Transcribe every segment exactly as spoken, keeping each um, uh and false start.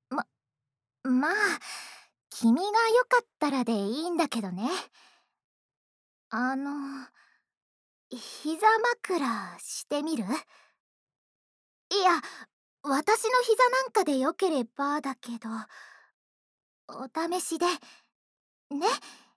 ま、まあ、君が良かったらでいいんだけどね。あの、膝枕してみる？いや、私の膝なんかでよければだけど、お試しで、ね。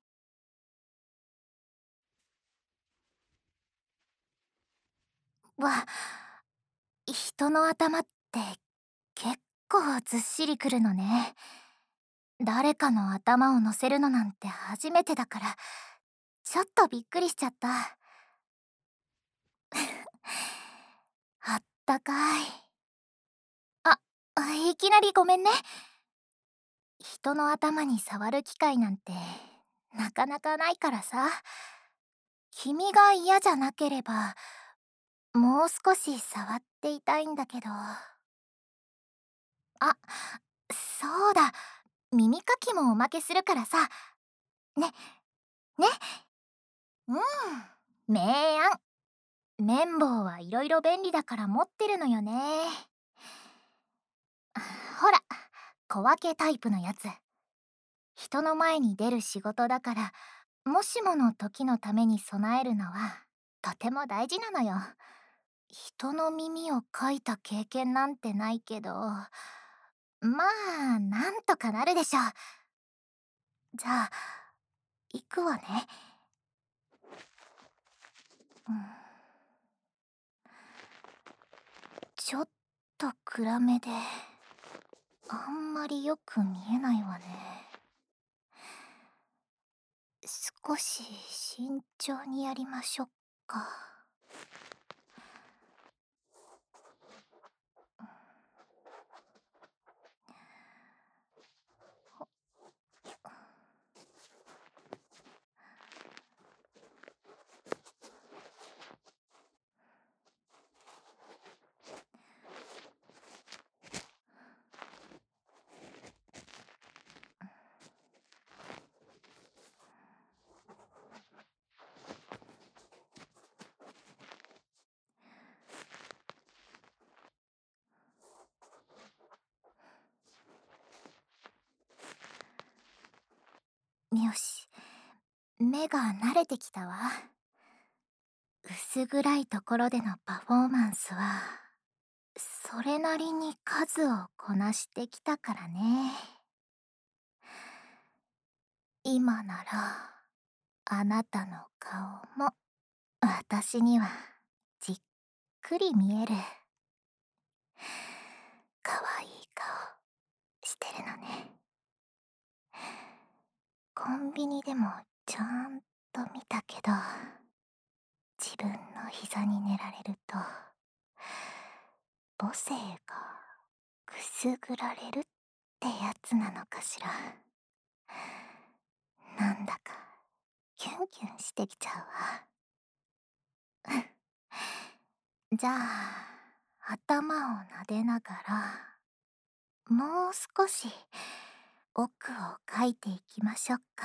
わ、人の頭って結構ずっしりくるのね。誰かの頭を乗せるのなんて初めてだから、ちょっとびっくりしちゃった。あったかい。あ、いきなりごめんね。人の頭に触る機会なんてなかなかないからさ。君が嫌じゃなければもう少し触っていたいんだけど。あ、そうだ、耳かきもおまけするからさ。ね、ね。うん、明暗。綿棒はいろいろ便利だから持ってるのよね。ほら、小分けタイプのやつ。人の前に出る仕事だから、もしもの時のために備えるのはとても大事なのよ。人の耳をかいた経験なんてないけど、まあなんとかなるでしょ。じゃあ行くわね。うん、ちょっと暗めであんまりよく見えないわね。少し慎重にやりましょっか。よし、目が慣れてきたわ。薄暗いところでのパフォーマンスはそれなりに数をこなしてきたからね。今ならあなたの顔も私にはじっくり見える。かわいい顔してるのね。コンビニでもちゃんと見たけど、自分の膝に寝られると母性がくすぐられるってやつなのかしら。なんだかキュンキュンしてきちゃうわ。じゃあ頭を撫でながらもう少し奥を描いていきましょうか。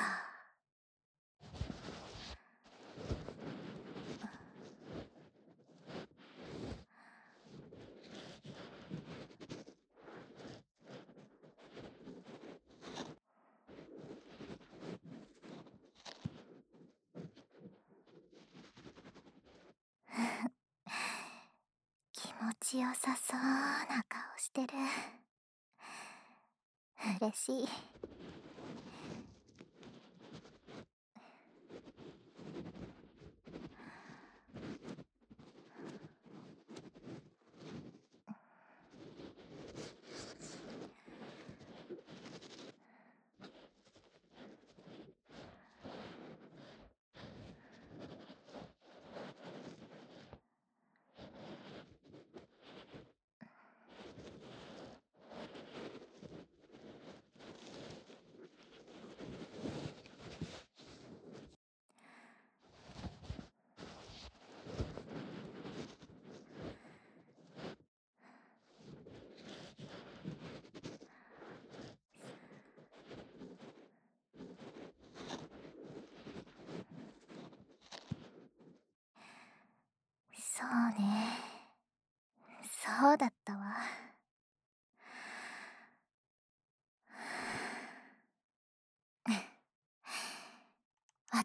気持ちよさそうな顔してる。嬉しい。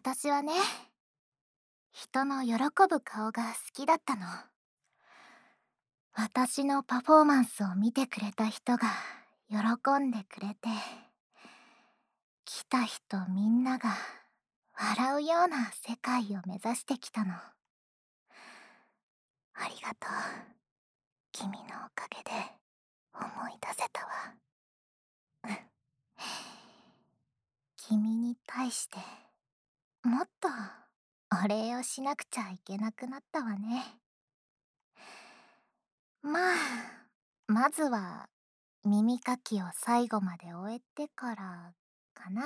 私はね、人の喜ぶ顔が好きだったの。私のパフォーマンスを見てくれた人が喜んでくれて、来た人みんなが笑うような世界を目指してきたの。ありがとう。君のおかげで思い出せたわ。君に対してもっとお礼をしなくちゃいけなくなったわね。まあ、まずは耳かきを最後まで終えてからかな。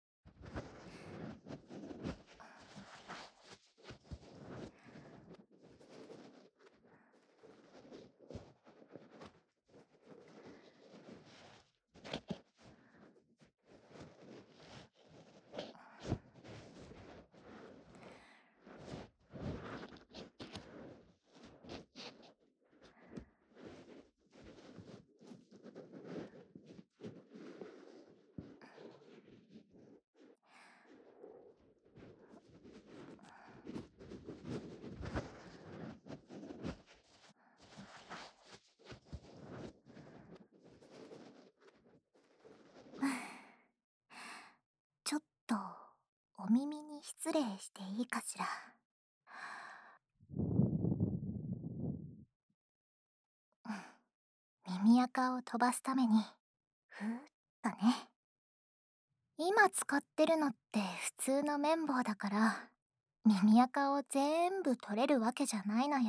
ちょっとお耳に失礼していいかしら。耳垢を飛ばすためにふーっとね。今使ってるのって普通の綿棒だから、耳垢を全部取れるわけじゃないのよ。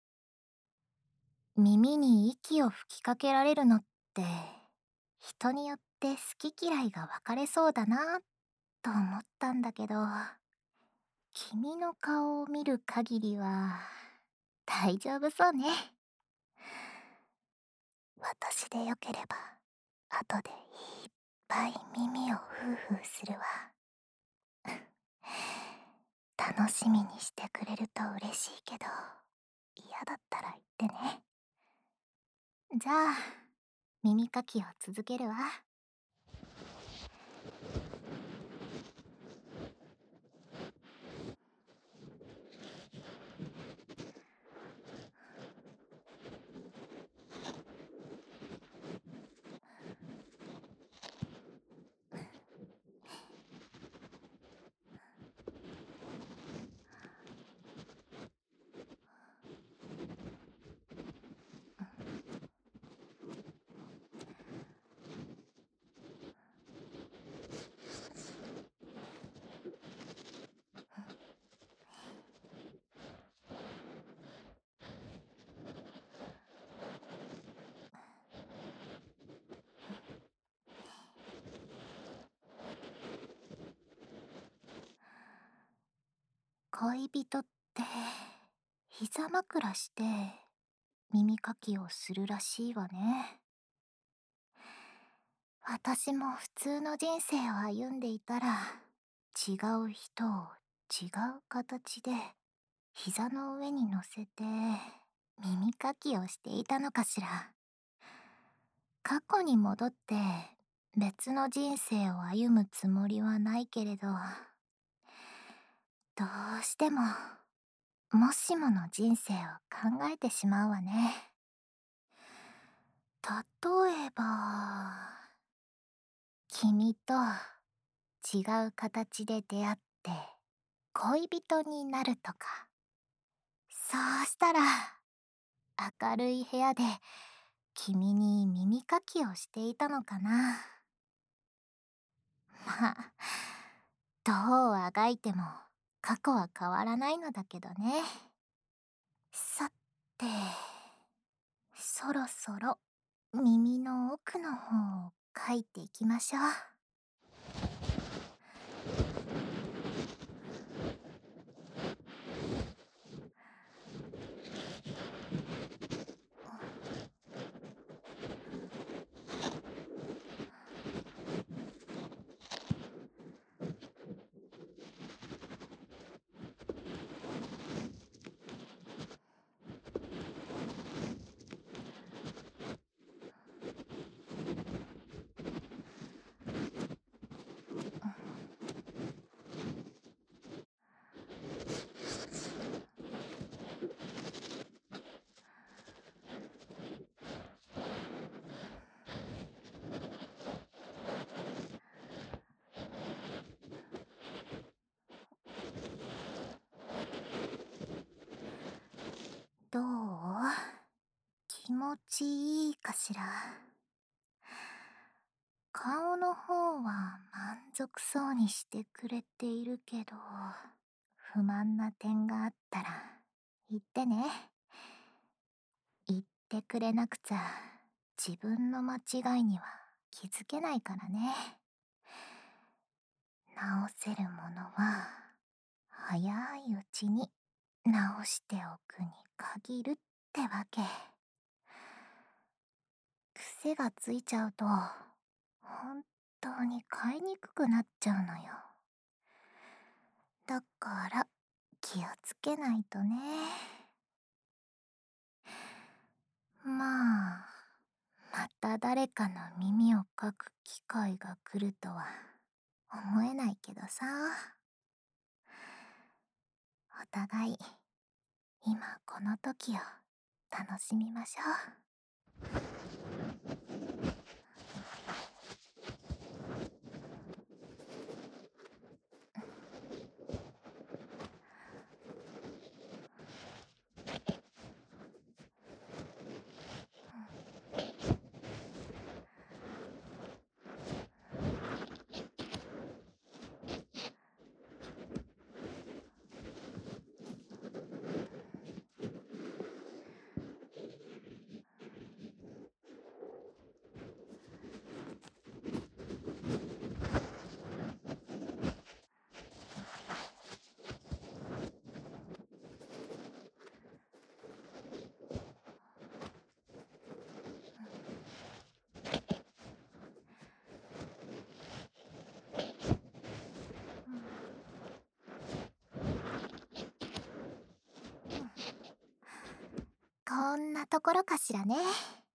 耳に息を吹きかけられるのって人によって好き嫌いが分かれそうだなと思ったんだけど、君の顔を見る限りは大丈夫そうね。私でよければ後でいっぱい耳をフーフーするわ。楽しみにしてくれると嬉しいけど、嫌だったら言ってね。じゃあ耳かきを続けるわ。恋人って膝枕して耳かきをするらしいわね。私も普通の人生を歩んでいたら、違う人を違う形で膝の上に乗せて耳かきをしていたのかしら。過去に戻って別の人生を歩むつもりはないけれど、どうしてももしもの人生を考えてしまうわね。例えば、君と違う形で出会って恋人になるとか。そうしたら明るい部屋で君に耳かきをしていたのかな。まあ、どうあがいても過去は変わらないのだけどね。さて、そろそろ耳の奥の方を描いていきましょう。 どう？気持ちいいかしら？顔の方は満足そうにしてくれているけど、不満な点があったら言ってね。言ってくれなくちゃ自分の間違いには気づけないからね。直せるものは早いうちに直しておくに限るってわけ。癖がついちゃうと本当に買いにくくなっちゃうのよ。だから気をつけないとね。まあ、また誰かの耳をかく機会が来るとは思えないけどさ。お互い今この時を楽しみましょう。こんなところかしらね。